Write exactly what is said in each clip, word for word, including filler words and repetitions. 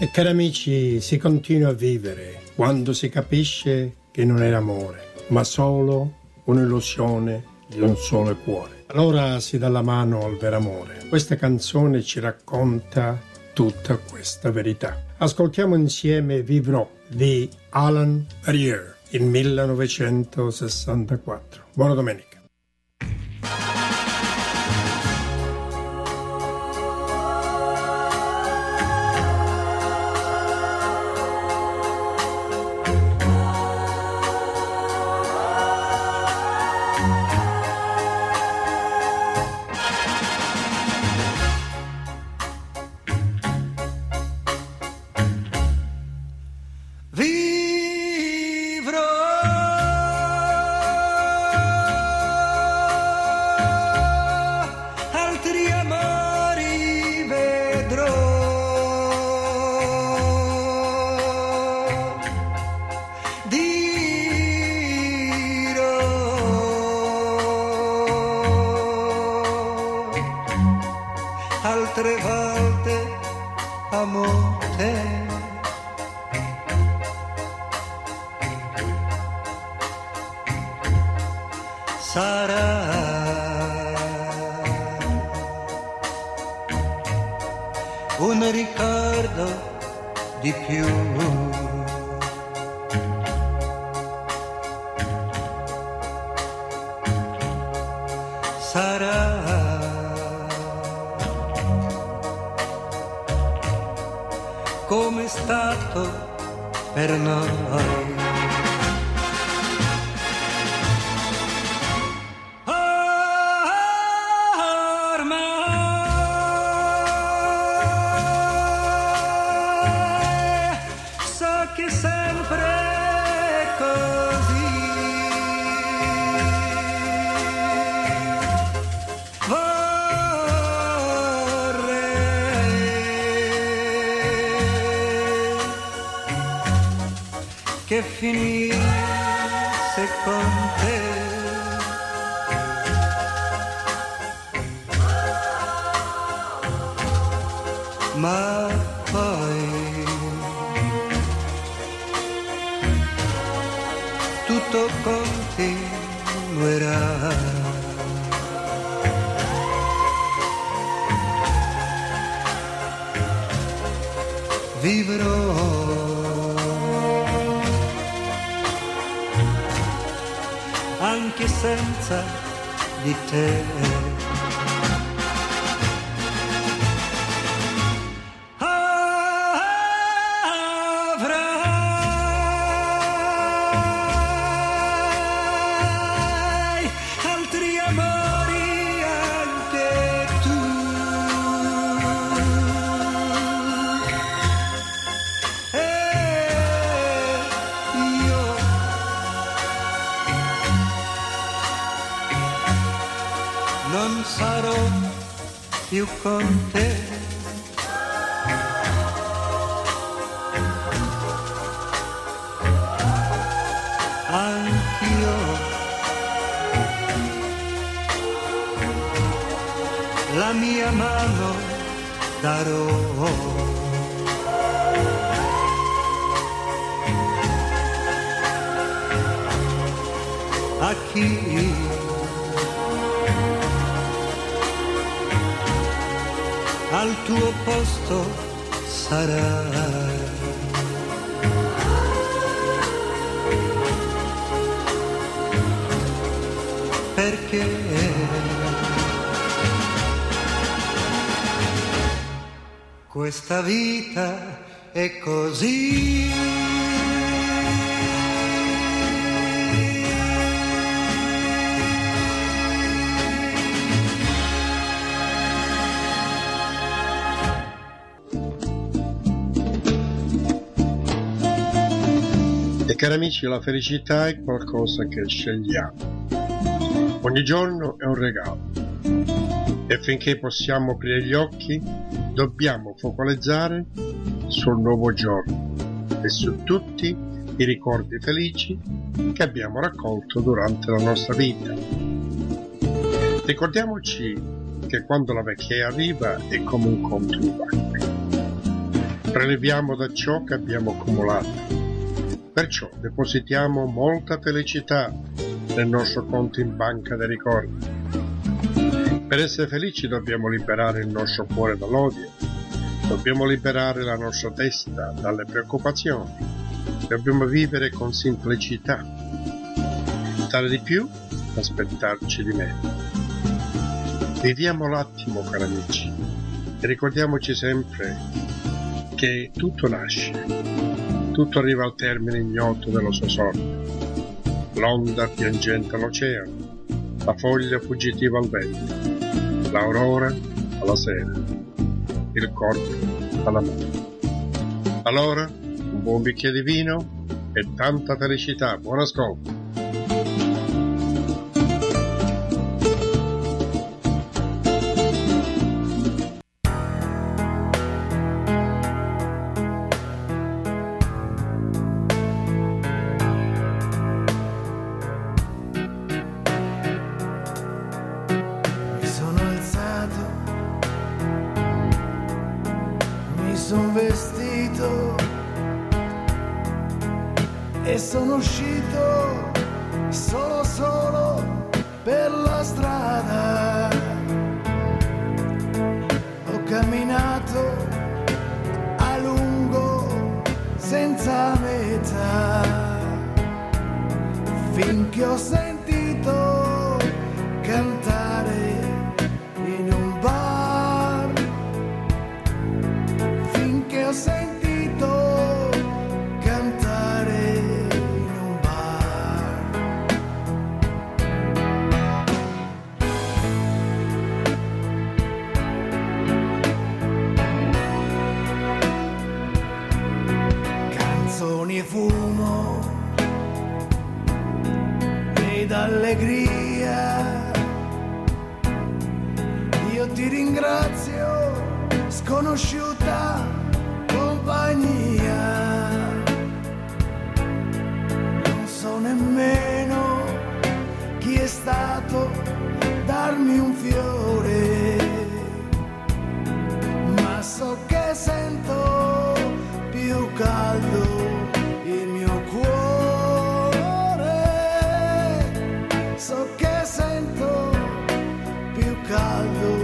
E cari amici, si continua a vivere quando si capisce che non era amore, ma solo un'illusione di un solo cuore. Allora si dà la mano al vero amore. Questa canzone ci racconta tutta questa verità. Ascoltiamo insieme Vivrò di Alan Barrier, il millenovecentosessantaquattro. Buona domenica. Altre volte amo te. Sarà un ricordo di più. Sarà come è stato per noi. Ormai so che sempre è così. Che finisse con te. Ma poi tutto continuerà. Vivrò anche senza di te. Avrai altri amori anche tu. E io non sarò più con te. Anch'io la mia mano darò a chi al tuo posto sarà. Perché questa vita è così. E cari amici, la felicità è qualcosa che scegliamo. Ogni giorno è un regalo e finché possiamo aprire gli occhi dobbiamo focalizzare sul nuovo giorno e su tutti i ricordi felici che abbiamo raccolto durante la nostra vita. Ricordiamoci che quando la vecchiaia arriva è come un conto in banca. Preleviamo da ciò che abbiamo accumulato. Perciò depositiamo molta felicità nel nostro conto in banca dei ricordi. Per essere felici dobbiamo liberare il nostro cuore dall'odio, dobbiamo liberare la nostra testa dalle preoccupazioni, dobbiamo vivere con semplicità, dare di più, aspettarci di meno. Viviamo l'attimo, cari amici, e ricordiamoci sempre che tutto nasce, tutto arriva al termine ignoto della sua sorte, l'onda piangente all'oceano, la foglia fuggitiva al vento, l'aurora alla sera, il corpo alla morte. Allora, un buon bicchiere di vino e tanta felicità. Buon ascolto. Son vestito e sono uscito solo solo per la strada. Ho camminato a lungo senza meta finché ho sentito cantare in un bar. Ho sentito cantare in un bar. Canzoni e fumo ed allegria. Io ti ringrazio, sconosciuta compagnia. Non so nemmeno chi è stato darmi un fiore, ma so che sento più caldo il mio cuore. So che sento più caldo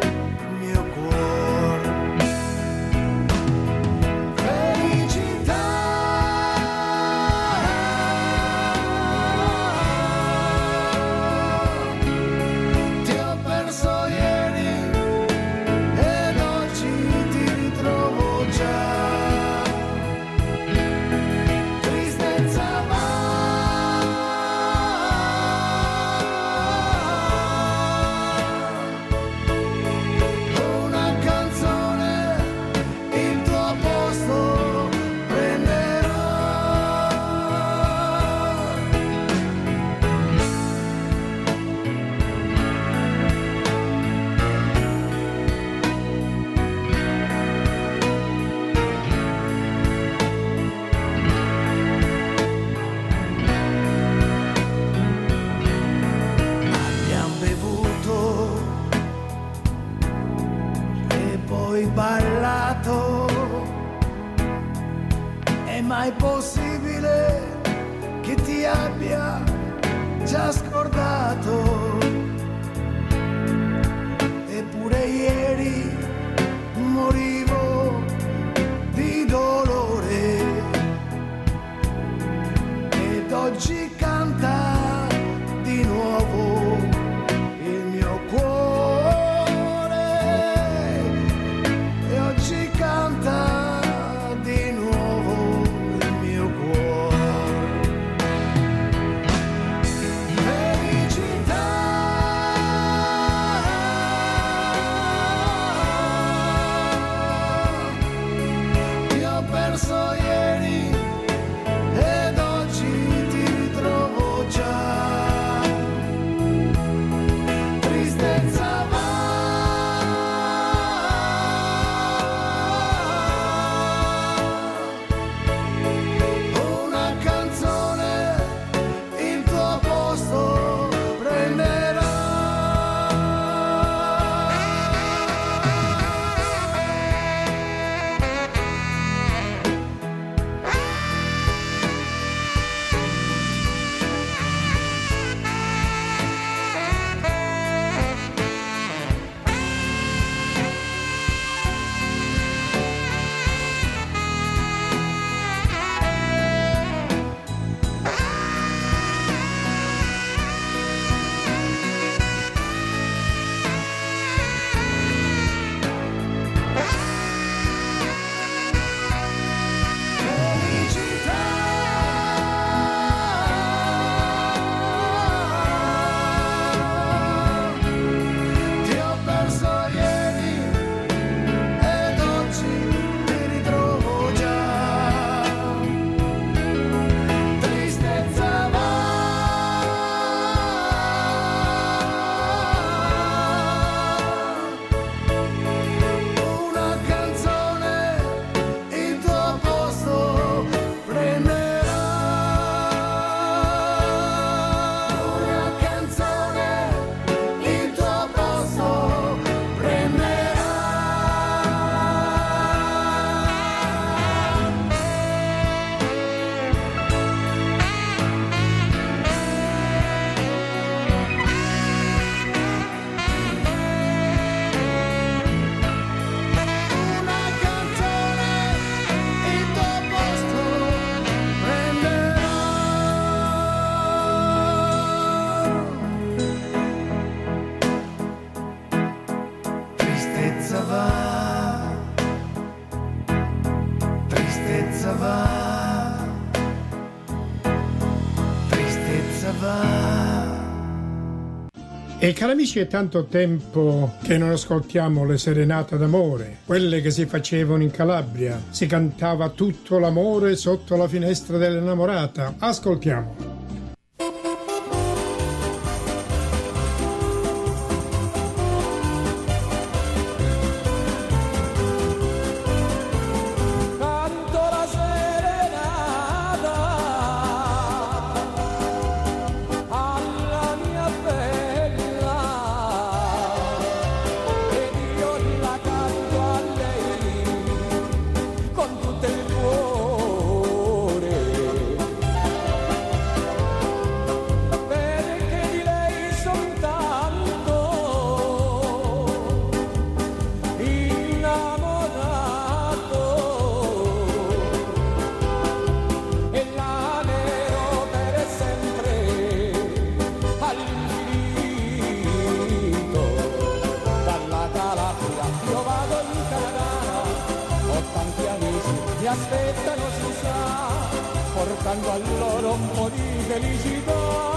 ballato. È mai possibile che ti abbia già scordato? Eppure ieri morivo di dolore ed oggi canta di nuovo il mio cuore. Canta di nuovo il mio cuore. Felicità. va. E cari amici, è tanto tempo che non ascoltiamo le serenate d'amore, quelle che si facevano in Calabria. Si cantava tutto l'amore sotto la finestra dell'innamorata. Ascoltiamo. Portando a loro un po' di felicità.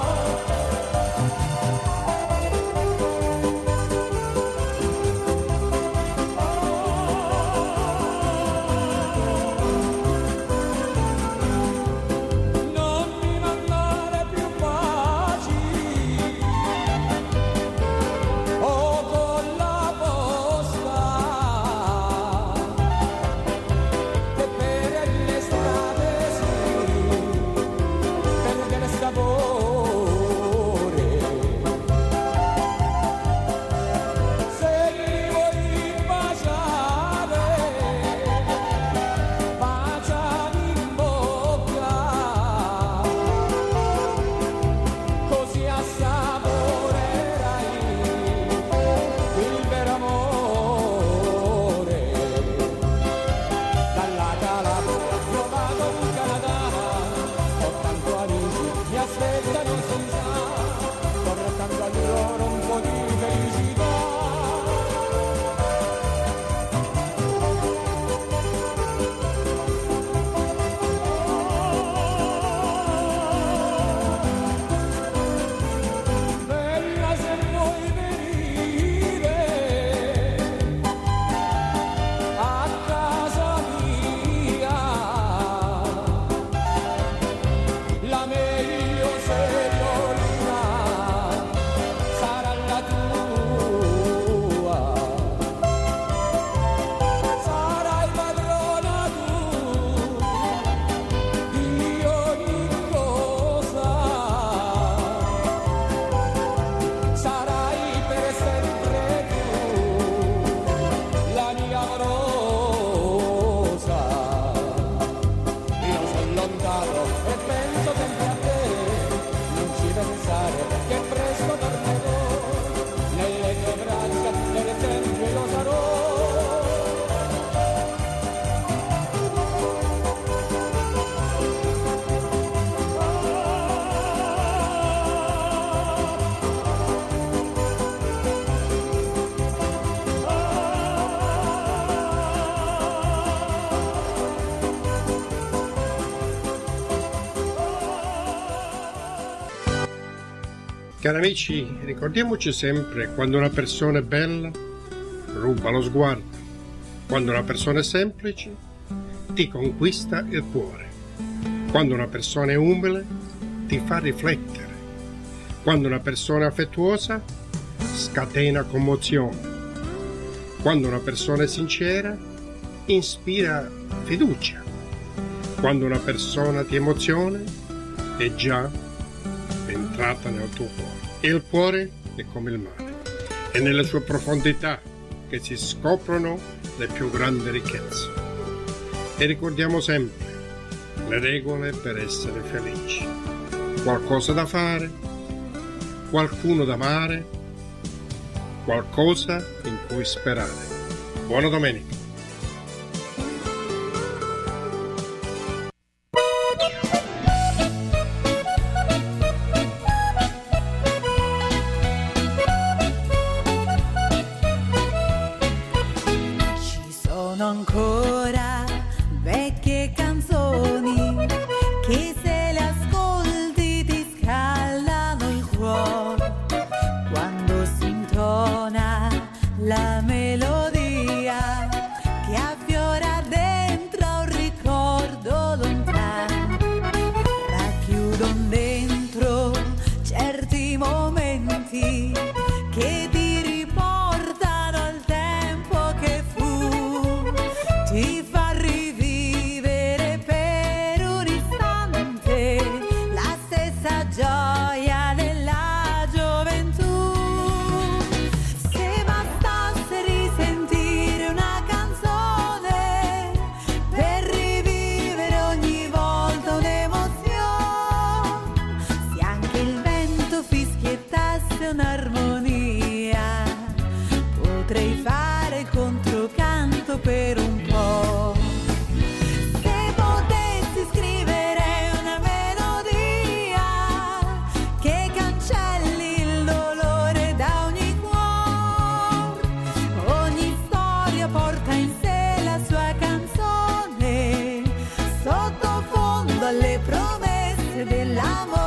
Cari amici, ricordiamoci sempre, quando una persona è bella, ruba lo sguardo. Quando una persona è semplice, ti conquista il cuore. Quando una persona è umile, ti fa riflettere. Quando una persona è affettuosa, scatena commozione. Quando una persona è sincera, ispira fiducia. Quando una persona ti emoziona, è già entrata nel tuo cuore. E il cuore è come il mare, è nelle sue profondità che si scoprono le più grandi ricchezze. E ricordiamo sempre le regole per essere felici: qualcosa da fare, qualcuno da amare, qualcosa in cui sperare. Buona domenica. Ancora vecchie canzoni che se le ascolti ti scaldano. gioia della gioventù. Se bastasse risentire una canzone per rivivere ogni volta un'emozione, se anche il vento fischiettasse un'armonia, potrei fare il controcanto per un po'. Se potessi scrivere una melodia che cancelli il dolore da ogni cuore, ogni storia porta in sé la sua canzone, sottofondo alle promesse dell'amore.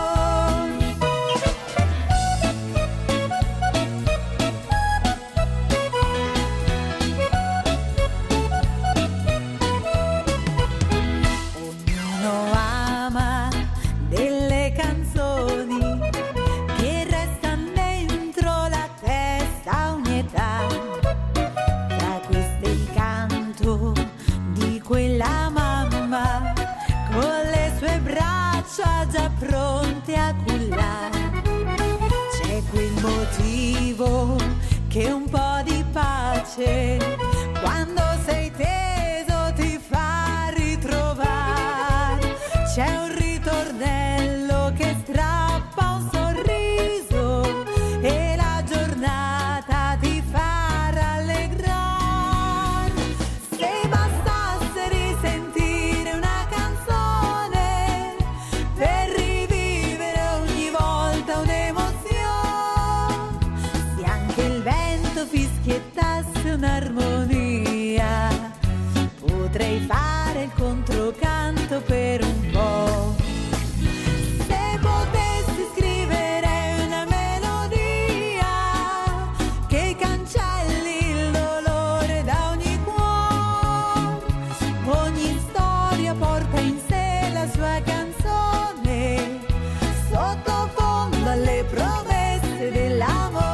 Ognuno ama delle canzoni che restano dentro la testa a ogni età. Tra queste il canto di quella mamma con le sue braccia già pronte a cullare. C'è quel motivo che un po' di pace quando sei teso ti fa ritrovare. C'è un ritornello che strappa un sorriso e la giornata ti fa rallegrare. Se bastasse risentire una canzone per rivivere ogni volta un'emozione, se anche il vento fischiettasse un'armonia, potrei fare il controcanto per un po'. Se potessi scrivere una melodia che cancelli il dolore da ogni cuore, ogni storia porta in sé la sua canzone, sottofondo alle promesse dell'amore.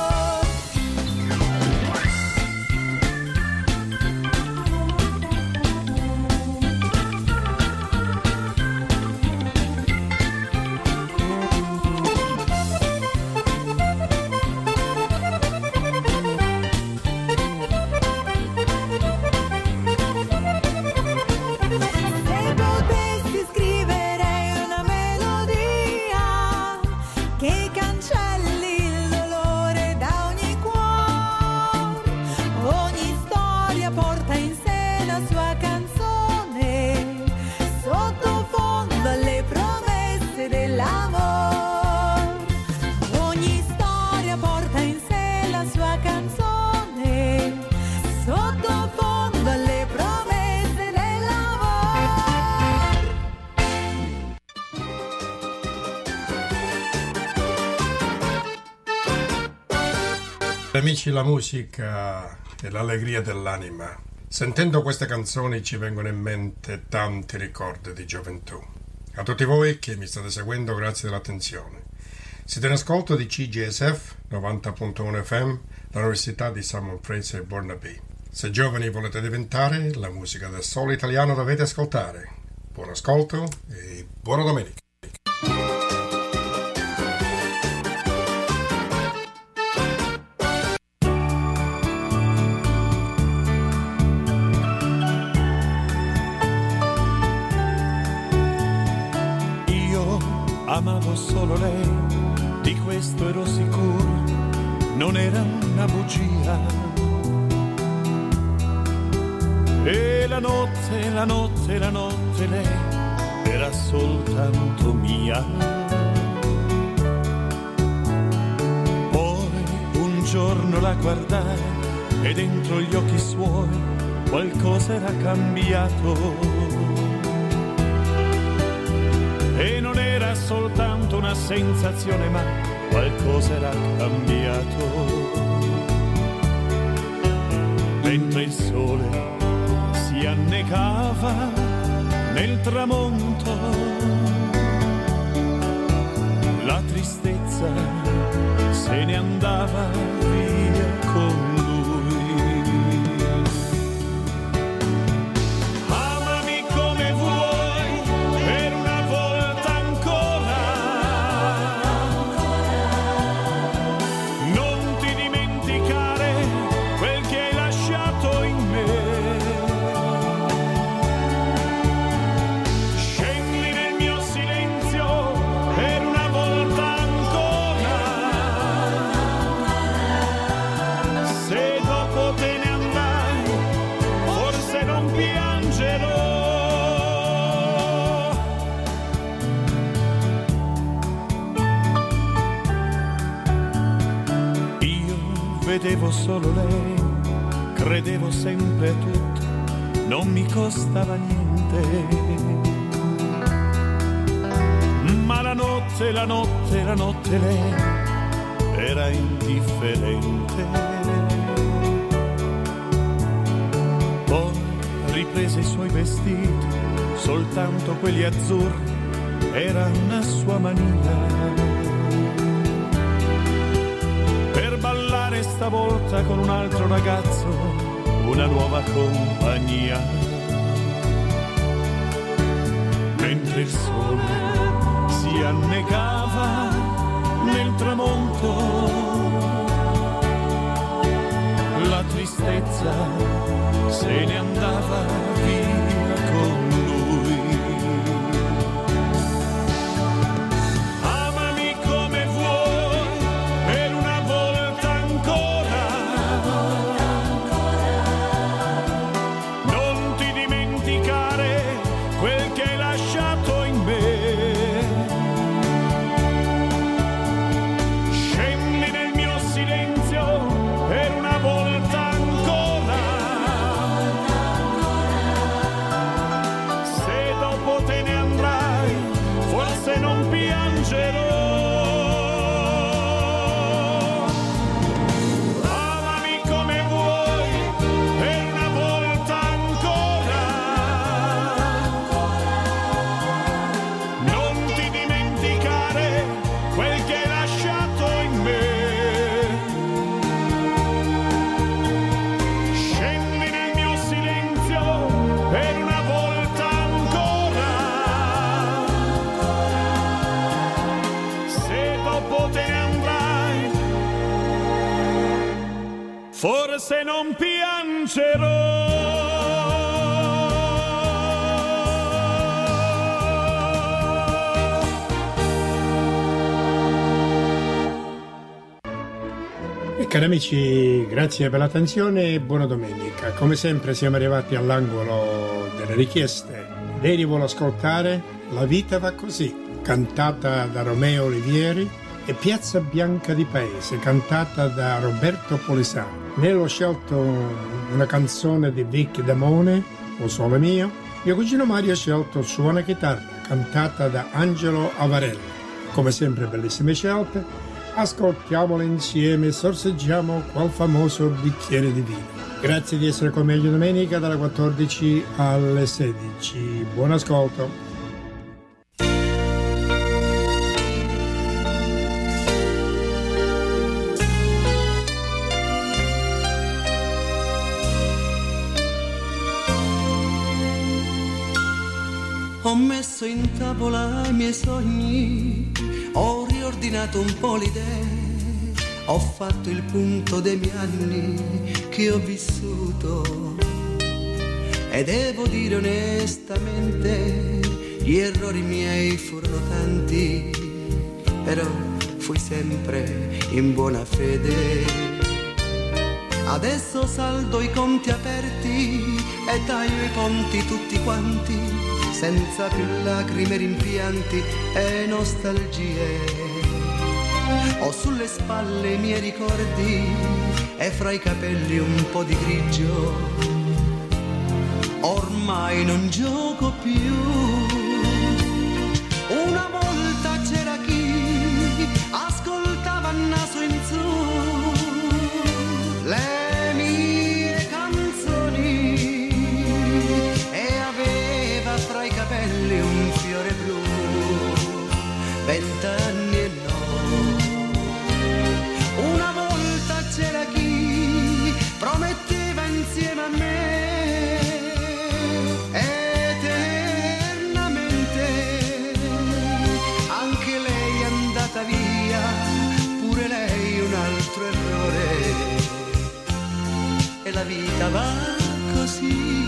Se potessi scrivere una melodia che cancelli il dolore da ogni cuore, ogni storia porta in sé la sua canzone, sottofondo alle promesse dell'amore. Ogni storia porta in sé la sua canzone, sottofondo alle promesse dell'amore. Amici, la musica è l'allegria dell'anima. Sentendo queste canzoni ci vengono in mente tanti ricordi di gioventù. A tutti voi che mi state seguendo, grazie dell'attenzione. Siete in ascolto di C G S F novanta punto uno F M, l'Università di Simon Fraser Burnaby. Se giovani volete diventare, la musica del solo italiano dovete ascoltare. Buon ascolto e buona domenica. Io amavo solo lei, di questo ero sicuro, non era una bugia. E la notte, la notte, la notte lei era soltanto mia. Poi un giorno la guardai e dentro gli occhi suoi qualcosa era cambiato. E non era soltanto una sensazione, ma qualcosa era cambiato. Mentre il sole si annecava nel tramonto, la tristezza se ne andava via con lui. Amami come vuoi, per una volta ancora, vedevo solo lei, credevo sempre a tutto, non mi costava niente. Ma la notte, la notte, la notte lei era indifferente. Poi riprese i suoi vestiti, soltanto quelli azzurri, era una sua mania. Per ballare stavolta con un altro ragazzo, una nuova compagnia. Mentre il sole si annegava nel tramonto, la tristezza se ne andava via con lui. Amami come vuoi, per una volta ancora, non ti dimenticare quel che hai lasciato in me. Forse non piangerò. E cari amici, grazie per l'attenzione e buona domenica. Come sempre siamo arrivati all'angolo delle richieste. Ieri vuole ascoltare La vita va così, cantata da Romeo Olivieri, e Piazza Bianca di Paese, cantata da Roberto Polisano. Nello scelto una canzone di Vic Damone, O Sole Mio. Mio cugino Mario ha scelto Suona chitarra, cantata da Angelo Avarella. Come sempre bellissime scelte, ascoltiamole insieme e sorseggiamo qual famoso bicchiere di vino. Grazie di essere con me ogni domenica dalle quattordici alle sedici. Buon ascolto. Ho messo in tavola i miei sogni, ho riordinato un po' le idee, ho fatto il punto dei miei anni che ho vissuto e devo dire onestamente, gli errori miei furono tanti, però fui sempre in buona fede. Adesso saldo i conti aperti e taglio i ponti tutti quanti, senza più lacrime, rimpianti e nostalgie. Ho sulle spalle i miei ricordi e fra i capelli un po' di grigio. Ormai non gioco più. Una volta c'era chi ascoltava a naso in su le mie canzoni e aveva fra i capelli un fiore blu. Vent'anni e no. Una volta c'era chi prometteva insieme a me eternamente. Anche lei è andata via, pure lei un altro errore. E la vita va così.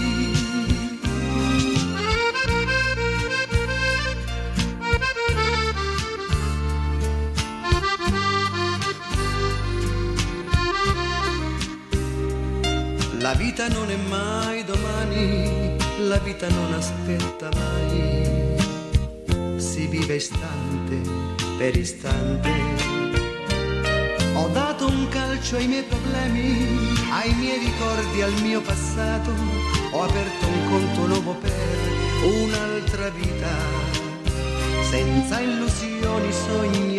La vita non è mai domani, la vita non aspetta mai, si vive istante per istante. Ho dato un calcio abbraccio ai miei problemi, ai miei ricordi, al mio passato. Ho aperto un conto nuovo per un'altra vita, senza illusioni, sogni